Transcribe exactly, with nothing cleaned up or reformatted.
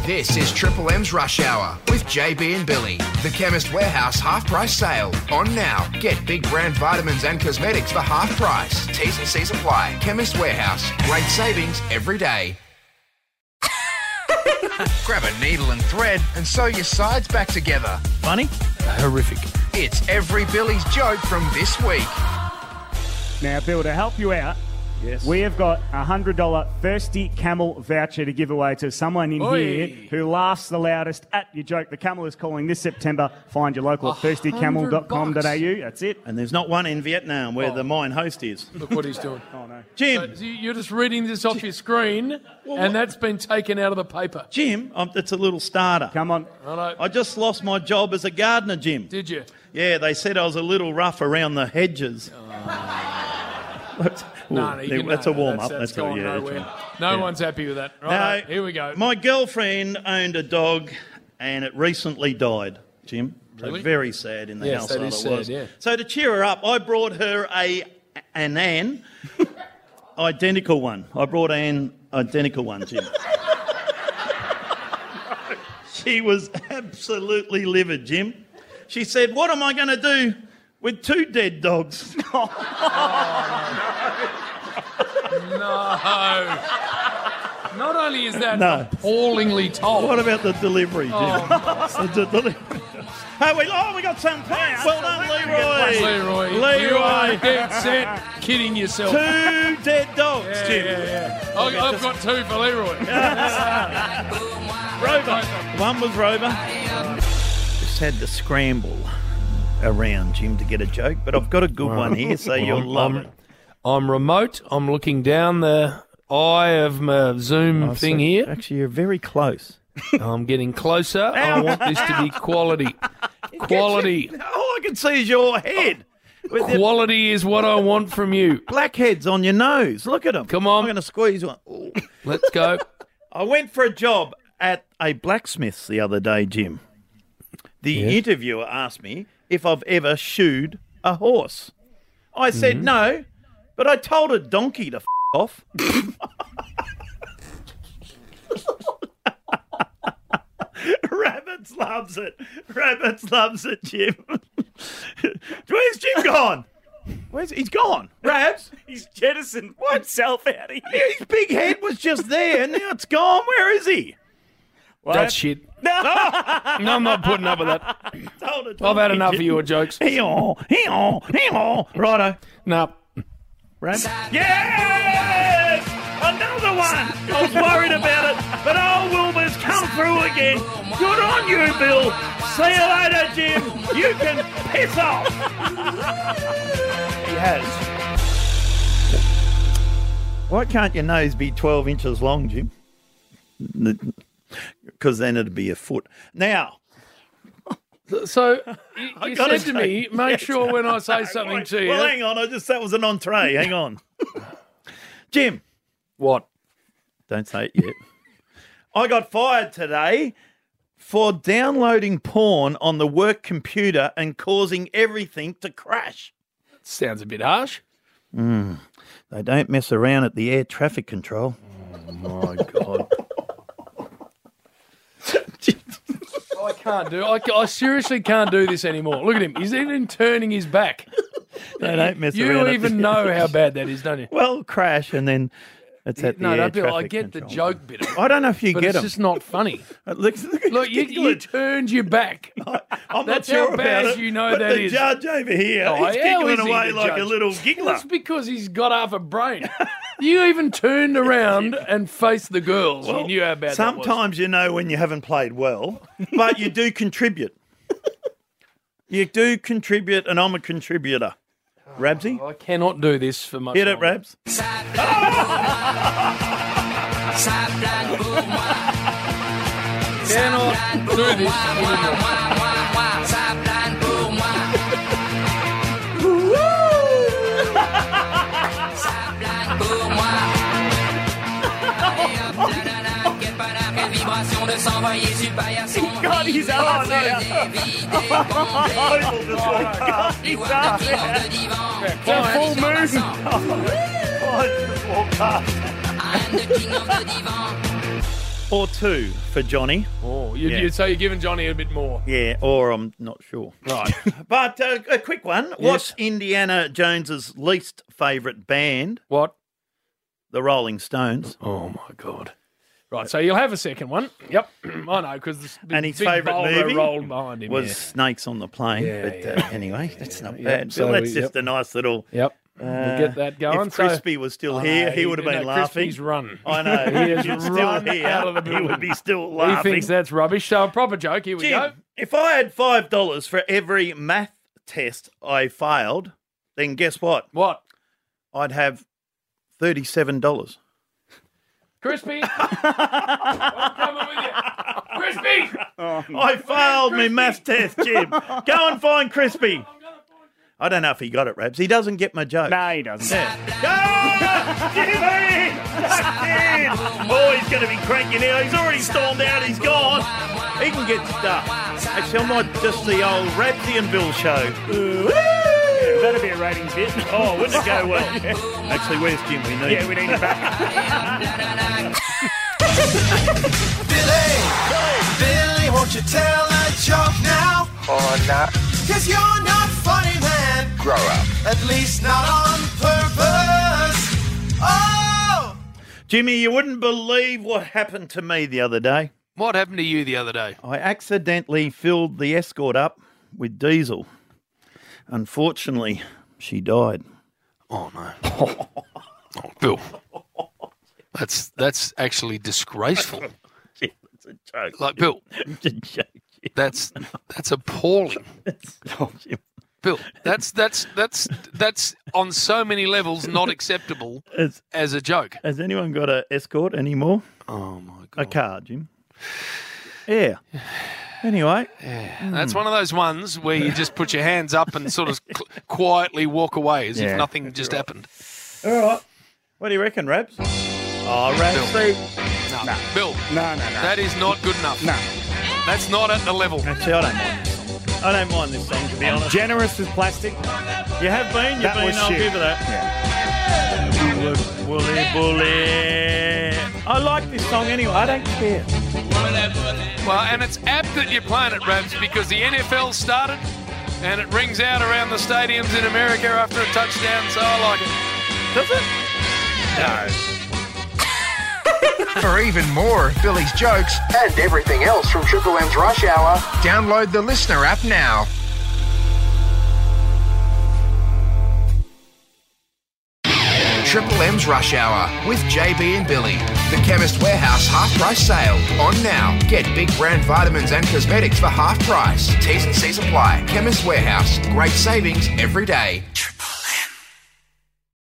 This is Triple M's Rush Hour with J B and Billy. The Chemist Warehouse half-price sale. On now. Get big brand vitamins and cosmetics for half price. T's and C's apply. Chemist Warehouse. Great savings every day. Grab a needle and thread and sew your sides back together. Funny? Horrific. It's every Billy's joke from this week. Now, Bill, to help you out, Yes. we have got a one hundred dollars Thirsty Camel voucher to give away to someone in Oi. here who laughs the loudest at your joke. The Camel is calling this September. Find your local at thirsty camel dot com dot a u. That's it. And there's not one in Vietnam where Oh. the mine host is. Look what he's doing. Oh, no. Jim, So you're just reading this off your screen, and that's been taken out of the paper. Jim, um, it's a little starter. Come on. Righto. I just lost my job as a gardener, Jim. Did you? Yeah, they said I was a little rough around the hedges. That's, No, no, you yeah, can- that's no, a warm that's- up. That's, That's, a, gone yeah, that's nowhere. right. No Yeah. one's happy with that. No, Right, here we go. My girlfriend owned a dog, and it recently died, Jim. So Really? very sad in the Yes, household. that is it sad, was. yeah. So to cheer her up, I brought her a an Anne, identical one. I brought Anne identical one, Jim. She was absolutely livid, Jim. She said, "What am I going to do with two dead dogs?" No. Not only is that No. appallingly told. What about the delivery, Jim? Oh, The delivery. Oh, we, oh, we got some points. Well done, Leroy. Leroy, you Leroy. are dead set kidding yourself. Two dead dogs, Yeah, Jim. yeah, yeah. I, I've got two for Leroy. Rover. One was Rover. Just had to scramble around, Jim, to get a joke, but I've got a good one here, so you'll love I'm, it. I'm remote. I'm looking down the eye of my Zoom Oh, thing so- here. Actually, you're very close. I'm getting closer. I want this to be quality. Quality. All I can see is your head. With the Quality is what I want from you. blackheads on your nose. Look at them. Come on. I'm going to squeeze one. Ooh. Let's go. I went for a job at a blacksmith's the other day, Jim. The Yeah. interviewer asked me if I've ever shoed a horse. I said Mm-hmm. no, but I told a donkey to f*** off. Rabbits loves it. Rabbits loves it, Jim. Where's Jim gone? Where's he's gone? Rabs? He's jettisoned himself out of here. His big head was just there. Now it's gone. Where is he? That's shit. No, I'm not putting up with that. Told a I've had donkey, enough of Jim. your jokes. Hee-haw, hee-haw, hee-haw. Righto. No. Rabs? Yes! Another one! I was worried about it, but old Wilbur's come through again. Good on you, Bill. See you later, Jim. You can piss off. He has. Why can't your nose be twelve inches long, Jim? Because then it'd be a foot. Now, So you, I you gotta said to say- me, make yes. sure when I say something to you. well, hang on. I just that was an entree. Hang on, Jim. What? Don't say it yet. I got fired today for downloading porn on the work computer and causing everything to crash. Sounds a bit harsh. They don't mess around at the air traffic control. My God. I can't do I, I seriously can't do this anymore. Look at him. He's even turning his back. They don't mess You around. at even the- know how bad that is, don't you? Well, crash and then it's at the No, air no, Bill, I traffic get the control. joke bit of it, I don't know if you but get it's them. just not funny. Look, look, at Look, you, this you giggling. turned your back. I'm That's not sure how about bad it. you know but that the is. judge over here, Oh, he's how giggling is he, away the like a judge? little giggler. That's because he's got half a brain. You even turned around and faced the girls. you knew how bad that was. Sometimes you know when you haven't played well, but you do contribute. You do contribute, and I'm a contributor. Rabsy, I cannot do this for much hit it, longer. Rabs. Cannot do this anymore. God, he's out now. He's out It's a full moon. or two for Johnny. Oh, you, Yeah. you, so you're giving Johnny a bit more. Yeah, or I'm not sure. Right. But uh, a quick one. What's Indiana Jones's least favourite band? What? The Rolling Stones. Oh, my God. Right, so you'll have a second one. Yep. I know, because the big, And his big favourite boulder movie rolled behind him. was yeah. Snakes on the Plane. Yeah, but yeah. Uh, anyway, that's not Yep, bad. so, Bill, that's yep. just a nice little... Yep. Uh, we'll get that going. If So- Crispy was still I here, know, he would have you been know, laughing. Crispy's run. I know. He If has he's still run here, out of the he building. would be still He laughing. thinks that's rubbish. So a proper joke. Here we Jim, go. if I had five dollars for every math test I failed, then guess what? What? I'd have thirty-seven dollars. Crispy. I'm coming with you. Crispy. I failed my math test, Jim. Go and find Crispy. I don't know if he got it, Rabs. He doesn't get my joke. No, he doesn't. Go! Jimmy! Tucked in! Oh, he's going to be cranking out. He's already stormed out. He's gone. He can get stuff. Actually, I might just the old Rabsy and Bill show. That'd be a ratings hit. Oh, wouldn't it go well? Actually, where's Jim? We need Yeah, we need it back. Billy, Billy, won't you tell a joke now? Oh, nah. Cause you're not funny, man. Grow up. At least not on purpose. Oh! Jimmy, you wouldn't believe what happened to me the other day. What happened to you the other day? I accidentally filled the Escort up with diesel. Unfortunately, she died. Oh, no. Oh, Bill. That's that's actually disgraceful. Jim, it's a joke. Like, Bill, It's a joke. Jim. that's that's appalling. Oh, Jim. Bill, that's that's that's that's on so many levels not acceptable Has, as a joke. has anyone got an Escort anymore? Oh, my A God. car, Jim? Yeah. Anyway, That's one of those ones where you just put your hands up and sort of qu- quietly walk away as Yeah. if nothing just happened. all right. What do you reckon, Rabs? Oh, Rabs, Bill. see, No. Bill, No, no, no. that is not good enough. No. That's not at the level. actually, I don't mind this song. I don't mind this song, to be honest. Generous with plastic. You have been, you've That been, was I'll shit. give you that. Yeah. Wooly, bully. I like this song anyway, I don't care. Well, and it's apt that you're playing it, Rabs, because the N F L started and it rings out around the stadiums in America after a touchdown, so I like it. Does it? For even more of Billy's jokes and everything else from Triple M's Rush Hour, download the Listener app now. Triple M's Rush Hour with J B and Billy. The Chemist Warehouse half price sale on now. Get big brand vitamins and cosmetics for half price. T's and C's apply. Chemist Warehouse. Great savings every day.